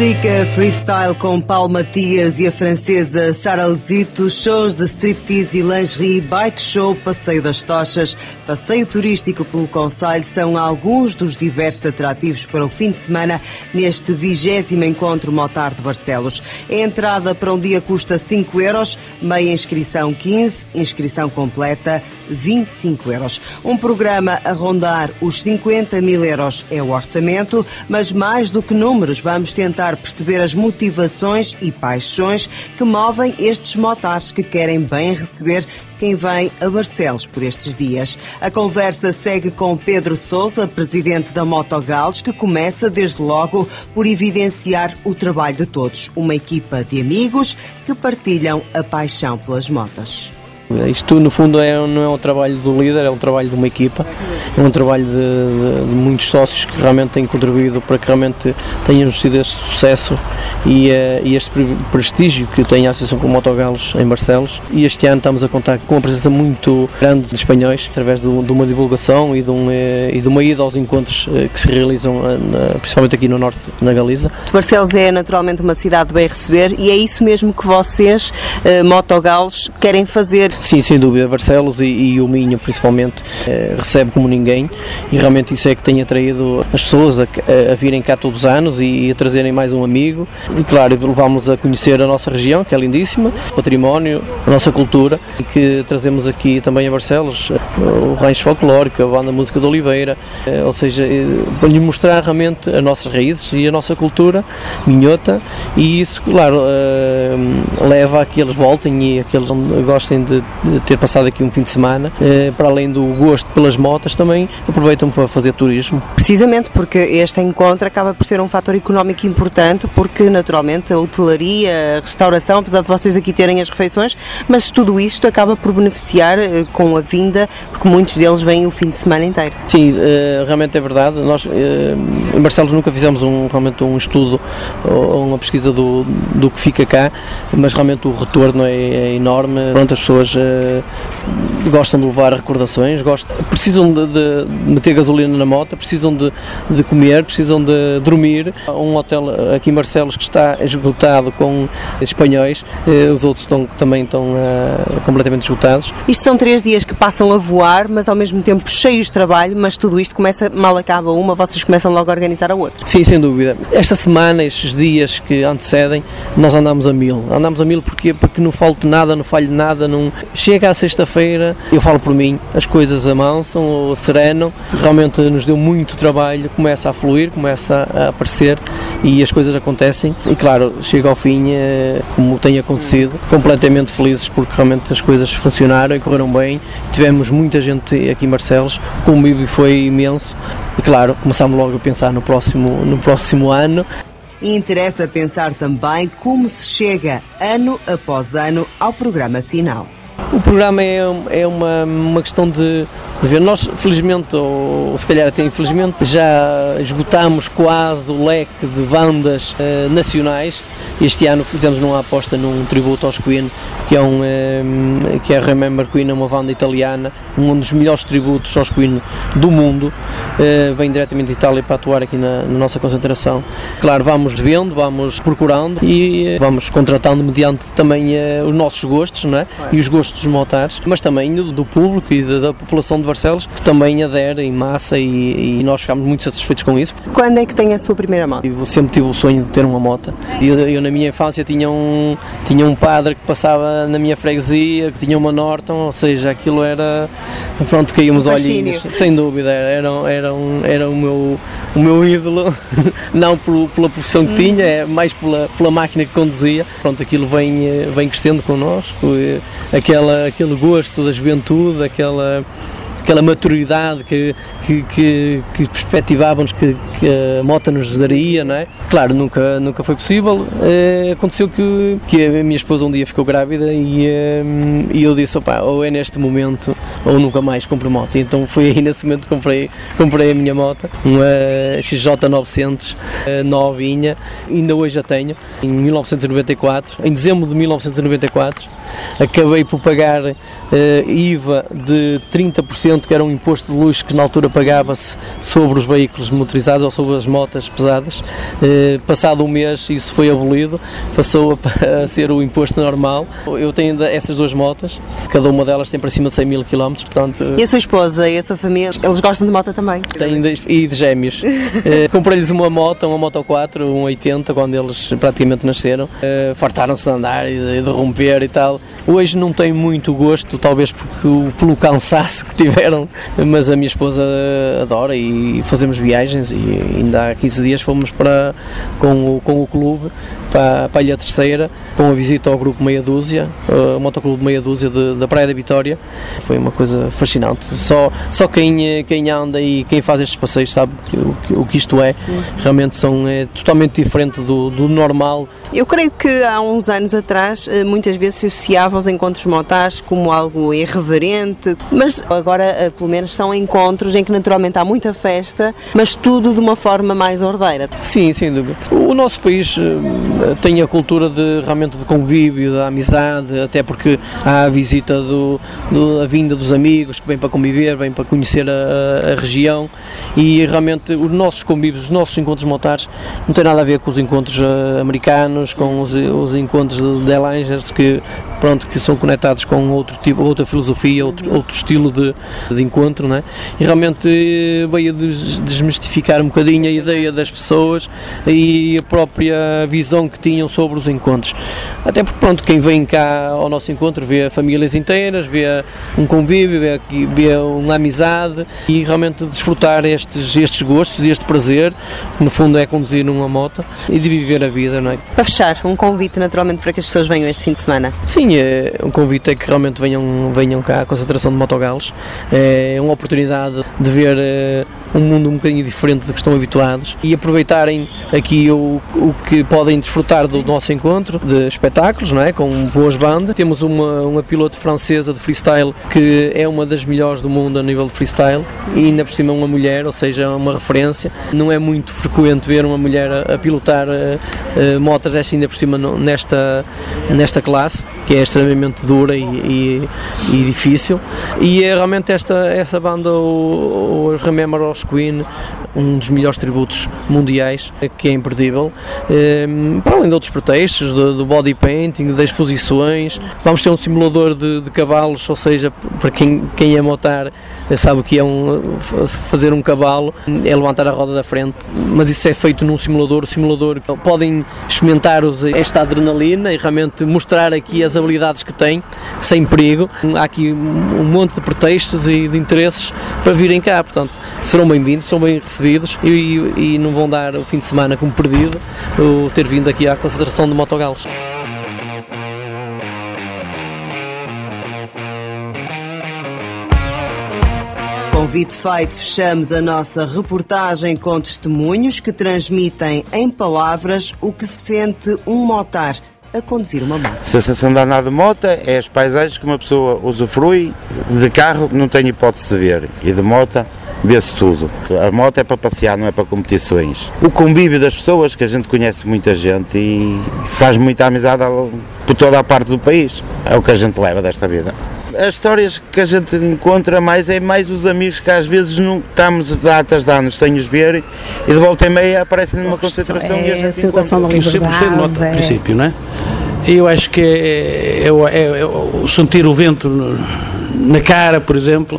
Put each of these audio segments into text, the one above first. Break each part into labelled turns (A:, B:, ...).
A: Música freestyle com Paulo Matias e a francesa Sara Lezito, shows de striptease e lingerie, bike show, passeio das tochas, passeio turístico pelo concelho são alguns dos diversos atrativos para o fim de semana neste 20º Encontro Motar de Barcelos. A entrada para um dia custa 5 euros, meia inscrição 15, inscrição completa 25 euros. Um programa a rondar os 50 mil euros é o orçamento, mas mais do que números, vamos tentar perceber as motivações e paixões que movem estes motares que querem bem receber quem vem a Barcelos por estes dias. A conversa segue com Pedro Sousa, presidente da Motogales, que começa desde logo por evidenciar o trabalho de todos, uma equipa de amigos que partilham a paixão pelas motas.
B: Isto, no fundo, não é um trabalho do líder, é um trabalho de uma equipa, é um trabalho de muitos sócios que realmente têm contribuído para que realmente tenhamos tido este sucesso e este prestígio que tem a Associação com Motogales em Barcelos. E este ano estamos a contar com uma presença muito grande de espanhóis, através de uma divulgação e de uma ida aos encontros que se realizam principalmente aqui no norte, na Galiza.
A: Barcelos é naturalmente uma cidade de bem receber e é isso mesmo que vocês, Motogales, querem fazer.
B: Sim, sem dúvida, Barcelos e o Minho principalmente recebe como ninguém e realmente isso é que tem atraído as pessoas a virem cá todos os anos e a trazerem mais um amigo e claro, levámos a conhecer a nossa região, que é lindíssima, o património, a nossa cultura e que trazemos aqui também a Barcelos, o rancho folclórico, a banda Música de Oliveira, ou seja, para lhe mostrar realmente as nossas raízes e a nossa cultura minhota e isso, claro, leva a que eles voltem e a que eles gostem de ter passado aqui um fim de semana, para além do gosto pelas motas, também aproveitam para fazer turismo.
A: Precisamente porque este encontro acaba por ser um fator económico importante, porque naturalmente a hotelaria, a restauração, apesar de vocês aqui terem as refeições, mas tudo isto acaba por beneficiar com a vinda, porque muitos deles vêm o fim de semana inteiro.
B: Sim, realmente é verdade. Nós em Barcelos nunca fizemos realmente um estudo ou uma pesquisa do que fica cá, mas realmente o retorno é enorme. Pronto, as pessoas gostam de levar recordações, precisam de meter gasolina na moto, precisam de comer, precisam de dormir. Um hotel aqui em Barcelos que está esgotado com espanhóis, os outros também estão completamente esgotados.
A: Isto são 3 dias que passam a voar, mas ao mesmo tempo cheios de trabalho, mas tudo isto começa, mal acaba uma, vocês começam logo a organizar a outra.
B: Sim, sem dúvida. Esta semana, estes dias que antecedem, nós andamos a mil. Andamos a mil porque não falte nada, não falhe nada, não... Chega à sexta-feira, eu falo por mim, as coisas amansam ou serenam, realmente nos deu muito trabalho, começa a fluir, começa a aparecer e as coisas acontecem e claro, chega ao fim, como tem acontecido, completamente felizes porque realmente as coisas funcionaram e correram bem, tivemos muita gente aqui em Barcelos, o convívio foi imenso e claro, começámos logo a pensar no próximo ano.
A: E interessa pensar também como se chega ano após ano ao programa final.
B: O programa é uma questão de ver. Nós, felizmente, ou se calhar até infelizmente, já esgotámos quase o leque de bandas nacionais. Este ano fizemos uma aposta num tributo aos Queen, que é Remember Queen, uma banda italiana, um dos melhores tributos aos Queen do mundo. Vem diretamente de Itália para atuar aqui na nossa concentração. Claro, vamos vendo, vamos procurando e vamos contratando mediante também os nossos gostos, não é? E os gostos dos motares, mas também do público e da população de Barcelos, que também adere em massa e nós ficamos muito satisfeitos com isso.
A: Quando é que tem a sua primeira moto?
B: Eu sempre tive o sonho de ter uma moto. Eu na minha infância tinha um padre que passava na minha freguesia, que tinha uma Norton, ou seja, aquilo era, pronto, caímos olhinhos, sem dúvida, era o meu ídolo, não pela profissão que tinha, é mais pela máquina que conduzia. Pronto, aquilo vem crescendo connosco, aquele gosto da juventude, aquela maturidade que perspectivávamos que a moto nos daria, não é? Claro, nunca foi possível. Aconteceu que a minha esposa um dia ficou grávida e eu disse, ou é neste momento ou nunca mais compro moto. Então foi aí nesse momento que comprei a minha moto, uma XJ900 novinha, ainda hoje a tenho, em 1994, em dezembro de 1994. acabei por pagar IVA de 30%, que era um imposto de luxo que na altura pagava-se sobre os veículos motorizados ou sobre as motas pesadas. Passado um mês isso foi abolido, passou a ser o imposto normal. Eu tenho essas duas motas, cada uma delas tem para cima de 100 mil km, portanto...
A: E a sua esposa e a sua família, eles gostam de moto também?
B: E de gêmeos. Comprei-lhes uma Moto 4, um 80, quando eles praticamente nasceram. Fartaram-se de andar e de romper e tal. Hoje não tenho muito gosto, talvez pelo cansaço que tiveram, mas a minha esposa adora e fazemos viagens, e ainda há 15 dias fomos com o clube para a Ilha Terceira, com uma visita ao grupo Meia Dúzia, o motoclube Meia Dúzia da Praia da Vitória. Foi uma coisa fascinante. Só quem anda e quem faz estes passeios sabe o que isto é. Realmente é totalmente diferente do normal.
A: Eu creio que há uns anos atrás muitas vezes se associava aos encontros motares como algo irreverente, mas agora pelo menos são encontros em que naturalmente há muita festa, mas tudo de uma forma mais ordeira.
B: Sim, sem dúvida. O nosso país tem a cultura realmente de convívio, da amizade, até porque há a visita a vinda dos amigos que vêm para conviver, vêm para conhecer a região, e realmente os nossos convívios, os nossos encontros motares não tem nada a ver com os encontros americanos, com os encontros de Elangers, que são conectados com outra filosofia, outro estilo de encontro, não é? E realmente veio desmistificar um bocadinho a ideia das pessoas e a própria visão que tinham sobre os encontros. Até porque, quem vem cá ao nosso encontro vê famílias inteiras, vê um convívio, vê uma amizade, e realmente desfrutar estes gostos e este prazer, que no fundo é conduzir numa moto e de viver a vida, não é?
A: Para fechar, um convite naturalmente para que as pessoas venham este fim de semana.
B: Sim, um convite é que realmente venham cá à concentração de motogalos. É uma oportunidade de ver um mundo um bocadinho diferente do que estão habituados e aproveitarem aqui o que podem desfrutar do nosso encontro de espetáculos, não é? Com boas bandas. Temos uma piloto francesa de freestyle que é uma das melhores do mundo a nível de freestyle, e ainda por cima uma mulher, ou seja, uma referência. Não é muito frequente ver uma mulher a pilotar motas, ainda por cima nesta classe, que é extremamente dura e difícil. E é realmente essa banda, os Remember Us Queen, um dos melhores tributos mundiais, que é imperdível, para além de outros pretextos, do body painting, das exposições. Vamos ter um simulador de cavalos, ou seja, para quem é motar sabe o que é fazer um cavalo, é levantar a roda da frente, mas isso é feito num simulador. O simulador podem experimentar esta adrenalina e realmente mostrar aqui as habilidades que têm, sem perigo. Há aqui um monte de pretextos e de interesses para virem cá, portanto serão bem-vindos, são bem recebidos, e não vão dar o fim de semana como perdido o ter vindo aqui à concentração de motogalos.
A: Convite feito, fechamos a nossa reportagem com testemunhos que transmitem em palavras o que sente um motar a conduzir uma moto.
C: A sensação de andar de moto é as paisagens que uma pessoa usufrui. De carro não tem hipótese de ver, e de moto vê-se tudo. A moto é para passear, não é para competições. O convívio das pessoas, que a gente conhece muita gente e faz muita amizade por toda a parte do país, é o que a gente leva desta vida. As histórias que a gente encontra mais os amigos que às vezes não estamos datas de anos sem os ver, e de volta e meia aparecem numa concentração e a gente
D: sensação da liberdade. Eu sempre gostei de moto, a princípio, não é? Eu acho que é sentir o vento na cara, por exemplo.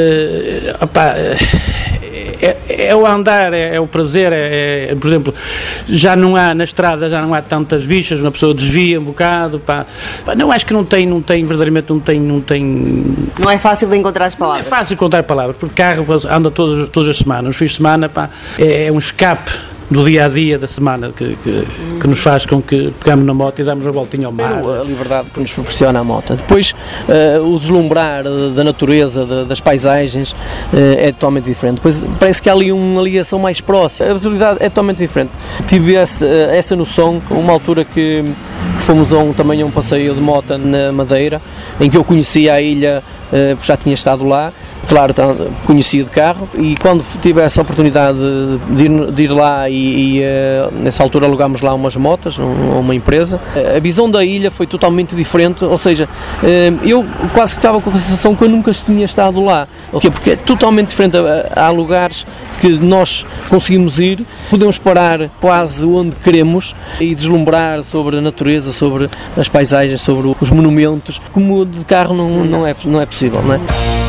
D: É o andar, é o prazer, por exemplo, já não há na estrada, já não há tantas bichas, uma pessoa desvia um bocado, não, acho que não tem, verdadeiramente não tem...
A: Não é fácil de encontrar as palavras?
D: Não é fácil de encontrar palavras, porque carro anda todas as semanas, os fins de semana, é um escape do dia-a-dia da semana que nos faz com que pegamos na moto e damos a voltinha ao mar.
B: A liberdade que nos proporciona a moto. Depois, o deslumbrar da natureza, das paisagens, é totalmente diferente. Depois, parece que há ali uma ligação mais próxima. A visibilidade é totalmente diferente. Tive essa noção, uma altura que fomos também a um passeio de moto na Madeira, em que eu conhecia a ilha, porque já tinha estado lá, claro, conhecia de carro, e quando tive essa oportunidade de ir lá e nessa altura alugámos lá umas motas, uma empresa, a visão da ilha foi totalmente diferente, ou seja, eu quase que estava com a sensação que eu nunca tinha estado lá, porque é totalmente diferente. Há lugares que nós conseguimos ir, podemos parar quase onde queremos e deslumbrar sobre a natureza, sobre as paisagens, sobre os monumentos, como de carro não é possível, não é?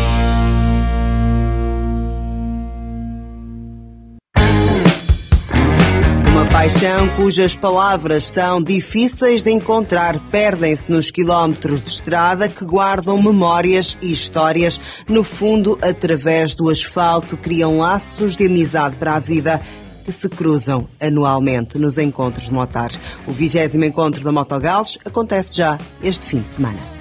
A: Uma paixão cujas palavras são difíceis de encontrar, perdem-se nos quilómetros de estrada que guardam memórias e histórias. No fundo, através do asfalto, criam laços de amizade para a vida que se cruzam anualmente nos encontros motares. O 20º encontro da Motogales acontece já este fim de semana.